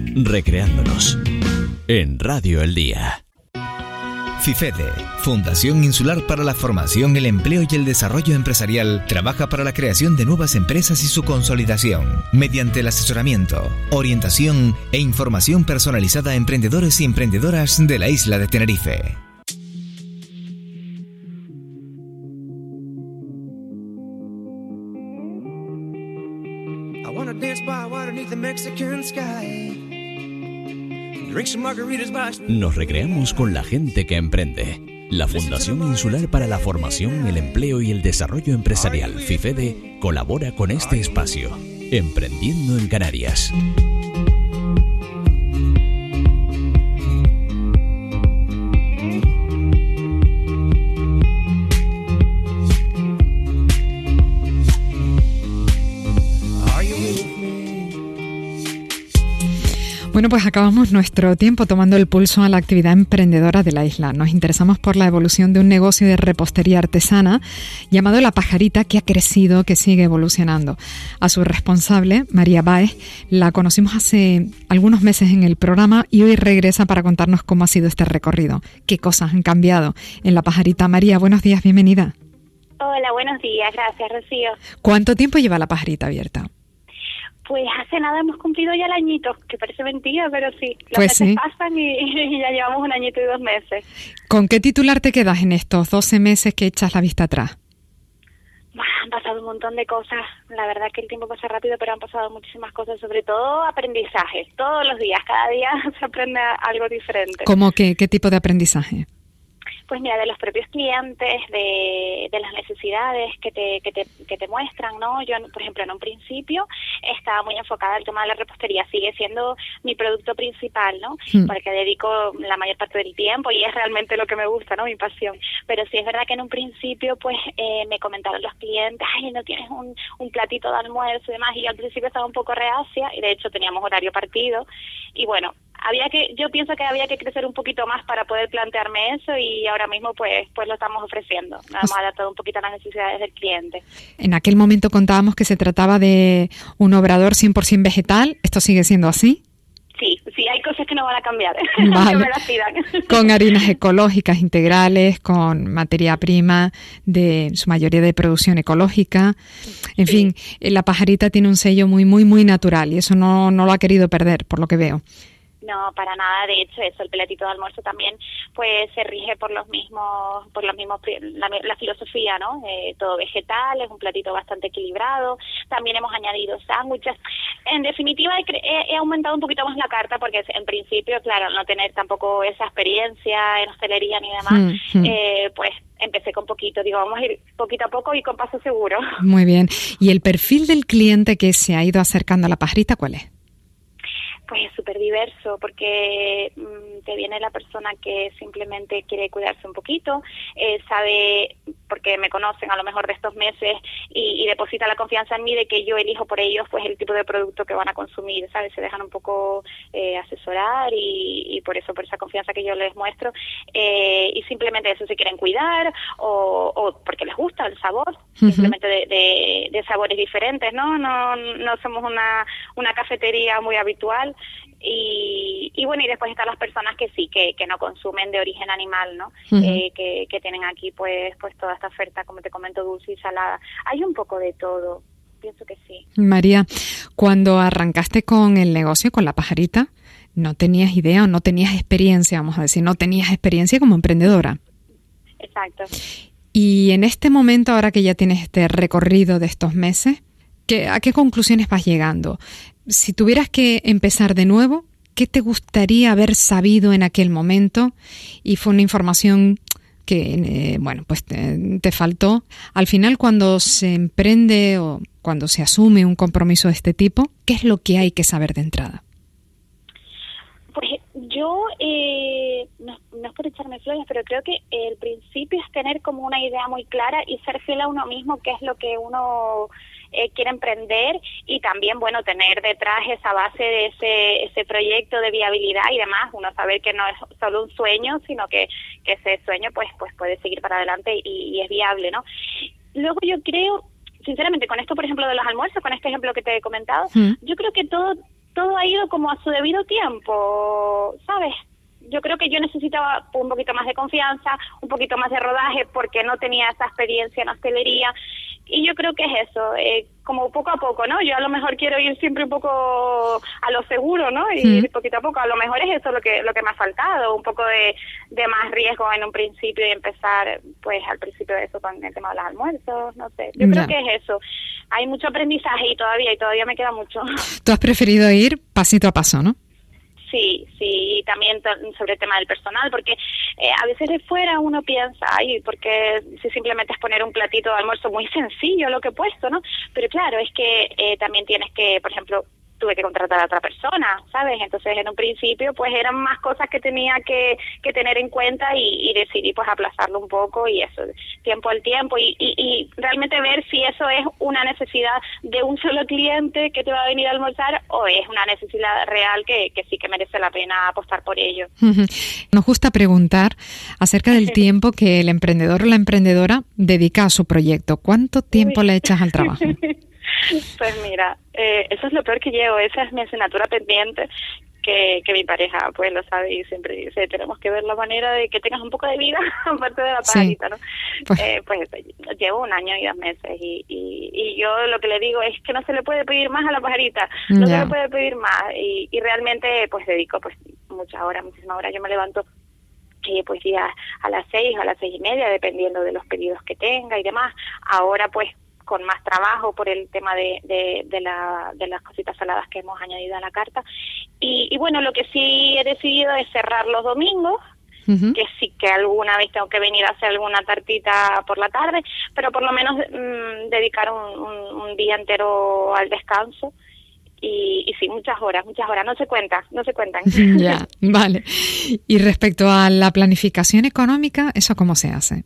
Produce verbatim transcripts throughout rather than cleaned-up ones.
recreándonos en Radio El Día. FIFEDE, Fundación Insular para la Formación, el Empleo y el Desarrollo Empresarial, trabaja para la creación de nuevas empresas y su consolidación, mediante el asesoramiento, orientación e información personalizada a emprendedores y emprendedoras de la isla de Tenerife. I wanna dance by water beneath the Mexican sky. Nos recreamos con la gente que emprende. La Fundación Insular para la Formación, el Empleo y el Desarrollo Empresarial, FIFEDE, colabora con este espacio, Emprendiendo en Canarias. Bueno, pues acabamos nuestro tiempo tomando el pulso a la actividad emprendedora de la isla. Nos interesamos por la evolución de un negocio de repostería artesana llamado La Pajarita, que ha crecido, que sigue evolucionando. A su responsable, María Báez, la conocimos hace algunos meses en el programa y hoy regresa para contarnos cómo ha sido este recorrido, qué cosas han cambiado en La Pajarita. María, buenos días, bienvenida. Hola, buenos días, gracias, Rocío. ¿Cuánto tiempo lleva La Pajarita abierta? Pues hace nada hemos cumplido ya el añito, que parece mentira, pero sí, los pues meses sí. pasan y, y ya llevamos un añito y dos meses. ¿Con qué titular te quedas en estos doce meses que echas la vista atrás? Han pasado un montón de cosas, la verdad que el tiempo pasa rápido, pero han pasado muchísimas cosas, sobre todo aprendizaje, todos los días, cada día se aprende algo diferente. ¿Cómo qué, qué tipo de aprendizaje? Pues mira, de los propios clientes, de, de las necesidades que te, que te que te muestran, ¿no? Yo, por ejemplo, en un principio estaba muy enfocada al tema de la repostería, sigue siendo mi producto principal, ¿no? Mm. Porque dedico la mayor parte del tiempo y es realmente lo que me gusta, ¿no? Mi pasión. Pero sí es verdad que en un principio, pues, eh, me comentaron los clientes, ay, no tienes un, un platito de almuerzo y demás, y yo al principio estaba un poco reacia, y de hecho teníamos horario partido, y bueno, había que, yo pienso que había que crecer un poquito más para poder plantearme eso y ahora mismo pues pues lo estamos ofreciendo. Nos hemos adaptado un poquito a las necesidades del cliente. En aquel momento contábamos que se trataba de un obrador cien por ciento vegetal. ¿Esto sigue siendo así? Sí, sí, hay cosas que no van a cambiar, vale. que me las pidan. Con harinas ecológicas integrales, con materia prima de en su mayoría de producción ecológica. En sí. fin, La Pajarita tiene un sello muy, muy, muy natural y eso no, no lo ha querido perder, por lo que veo. No, para nada. De hecho, eso, el platito de almuerzo también, pues se rige por los mismos, por los mismos, la, la filosofía, ¿no? Eh, todo vegetal, es un platito bastante equilibrado. También hemos añadido sándwiches. En definitiva, he, he aumentado un poquito más la carta porque, en principio, claro, al no tener tampoco esa experiencia en hostelería ni demás, mm-hmm. eh, pues empecé con poquito. Digo, vamos a ir poquito a poco y con paso seguro. Muy bien. ¿Y el perfil del cliente que se ha ido acercando a La Pajarita, cuál es? Pues es súper diverso, porque mmm, te viene la persona que simplemente quiere cuidarse un poquito, eh, sabe, porque me conocen a lo mejor de estos meses y, y deposita la confianza en mí de que yo elijo por ellos pues el tipo de producto que van a consumir, ¿sabes? Se dejan un poco eh, asesorar y, y por eso, por esa confianza que yo les muestro, eh, y simplemente eso, se quieren cuidar o, o porque les gusta el sabor, uh-huh. simplemente de, de, de sabores diferentes, ¿no? No, no somos una, una cafetería muy habitual. Y, y bueno, y después están las personas que sí, que, que no consumen de origen animal, ¿no? Uh-huh. Eh, que, que tienen aquí pues pues toda esta oferta, como te comento, dulce y salada. Hay un poco de todo, pienso que sí. María, cuando arrancaste con el negocio, con La Pajarita, no tenías idea o no tenías experiencia, vamos a decir, no tenías experiencia como emprendedora. Exacto. Y en este momento, ahora que ya tienes este recorrido de estos meses, ¿qué, ¿a qué conclusiones vas llegando? Si tuvieras que empezar de nuevo, ¿qué te gustaría haber sabido en aquel momento? Y fue una información que, eh, bueno, pues te, te faltó. Al final, cuando se emprende o cuando se asume un compromiso de este tipo, ¿qué es lo que hay que saber de entrada? Pues yo, eh, no, no es por echarme flores, pero creo que el principio es tener como una idea muy clara y ser fiel a uno mismo, que es lo que uno eh, quiere emprender, y también, bueno, tener detrás esa base de ese ese proyecto de viabilidad y demás, uno saber que no es solo un sueño, sino que, que ese sueño pues pues puede seguir para adelante y, y es viable, ¿no? Luego yo creo, sinceramente, con esto, por ejemplo, de los almuerzos, con este ejemplo que te he comentado, ¿Mm? yo creo que todo todo ha ido como a su debido tiempo, ¿sabes? Yo creo que yo necesitaba un poquito más de confianza, un poquito más de rodaje, porque no tenía esa experiencia en hostelería. Y yo creo que es eso, eh, como poco a poco, ¿no? Yo a lo mejor quiero ir siempre un poco a lo seguro, ¿no? Y mm. poquito a poco, a lo mejor es eso lo que lo que me ha faltado, un poco de, de más riesgo en un principio y empezar, pues, al principio de eso con el tema de los almuerzos, no sé. Yo creo no. que es eso. Hay mucho aprendizaje y todavía, y todavía me queda mucho. Tú has preferido ir pasito a paso, ¿no? Sí, sí, y también t- sobre el tema del personal, porque eh, a veces de fuera uno piensa, ay, porque si simplemente es poner un platito de almuerzo muy sencillo lo que he puesto, ¿no? Pero claro, es que eh, también tienes que, por ejemplo, tuve que contratar a otra persona, ¿sabes? Entonces, en un principio, pues eran más cosas que tenía que, que tener en cuenta y, y decidí, pues, aplazarlo un poco y eso, tiempo al tiempo y, y, y realmente ver si eso es una necesidad de un solo cliente que te va a venir a almorzar o es una necesidad real que, que sí que merece la pena apostar por ello. Nos gusta preguntar acerca del tiempo que el emprendedor o la emprendedora dedica a su proyecto. ¿Cuánto tiempo Uy. le echas al trabajo? Pues mira, eh, eso es lo peor que llevo, esa es mi asignatura pendiente, que, que mi pareja pues lo sabe y siempre dice, tenemos que ver la manera de que tengas un poco de vida aparte de la pajarita, sí. ¿no? Pues, eh, pues llevo un año y dos meses y, y, y yo lo que le digo es que no se le puede pedir más a la pajarita, no yeah. se le puede pedir más y, y realmente pues dedico pues muchas horas, muchísimas horas, yo me levanto eh, pues ya a las seis o a las seis y media dependiendo de los pedidos que tenga y demás, ahora pues con más trabajo por el tema de, de, de, la, de las cositas saladas que hemos añadido a la carta. Y, y bueno, lo que sí he decidido es cerrar los domingos, uh-huh. que sí que alguna vez tengo que venir a hacer alguna tartita por la tarde, pero por lo menos mmm, dedicar un, un, un día entero al descanso. Y, y sí, muchas horas, muchas horas, no se cuentan, no se cuentan. Ya, vale. Y respecto a la planificación económica, ¿eso cómo se hace?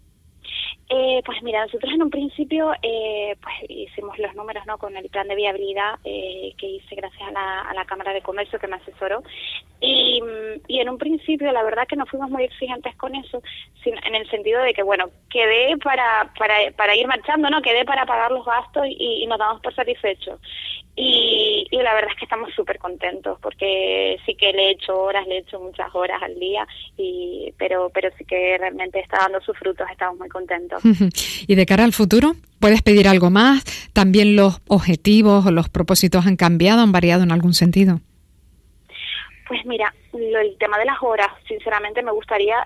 Eh, pues mira, nosotros en un principio eh, pues hicimos los números, ¿no? Con el plan de viabilidad eh, que hice gracias a la, a la Cámara de Comercio que me asesoró y, y en un principio la verdad que no fuimos muy exigentes con eso, sino en el sentido de que bueno, quedé para para para ir marchando, ¿no? Quedé para pagar los gastos y, y nos damos por satisfechos. Y, y la verdad es que estamos súper contentos porque sí que le he hecho horas, le he hecho muchas horas al día, y pero pero sí que realmente está dando sus frutos, estamos muy contentos. Y de cara al futuro, ¿puedes pedir algo más? ¿También los objetivos o los propósitos han cambiado, han variado en algún sentido? Pues mira, lo, el tema de las horas, sinceramente me gustaría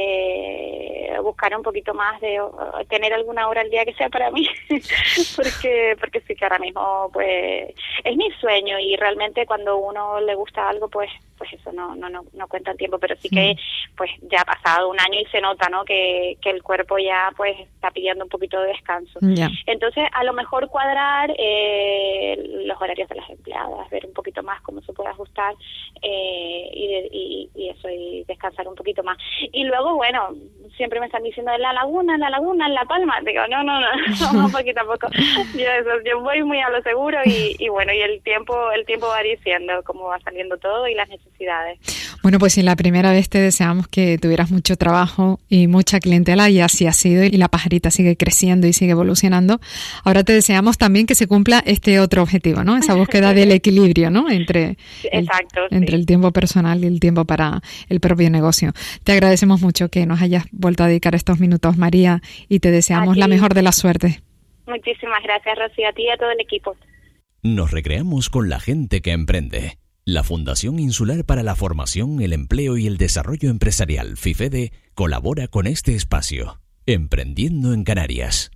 eh, buscar un poquito más de uh, tener alguna hora al día que sea para mí, porque porque sí que ahora mismo pues es mi sueño y realmente cuando uno le gusta algo pues pues eso no no no, no cuenta el tiempo, pero sí que pues ya ha pasado un año y se nota, ¿no? Que, que el cuerpo ya pues está pidiendo un poquito de descanso. Yeah. Entonces a lo mejor cuadrar eh, los horarios de las empleadas, ver un poquito más cómo se puede ajustar eh, y, de, y, y eso y descansar un poquito más. Y luego bueno, siempre me están diciendo en la laguna, en la laguna, en La Palma, digo no no no, vamos poquito a poco. Yo eso, yo voy muy a lo seguro y, y bueno y el tiempo el tiempo va diciendo cómo va saliendo todo y las necesidades. Bueno, pues si la primera vez te deseamos que tuvieras mucho trabajo y mucha clientela y así ha sido y la pajarita sigue creciendo y sigue evolucionando, ahora te deseamos también que se cumpla este otro objetivo, ¿no? Esa búsqueda del equilibrio, ¿no? Entre, el, Exacto, entre sí. el tiempo personal y el tiempo para el propio negocio. Te agradecemos mucho que nos hayas vuelto a dedicar estos minutos, María, y te deseamos la mejor de las suertes. Muchísimas gracias, Rocío, a ti y a todo el equipo. Nos recreamos con la gente que emprende. La Fundación Insular para la Formación, el Empleo y el Desarrollo Empresarial, FIFEDE, colabora con este espacio, Emprendiendo en Canarias.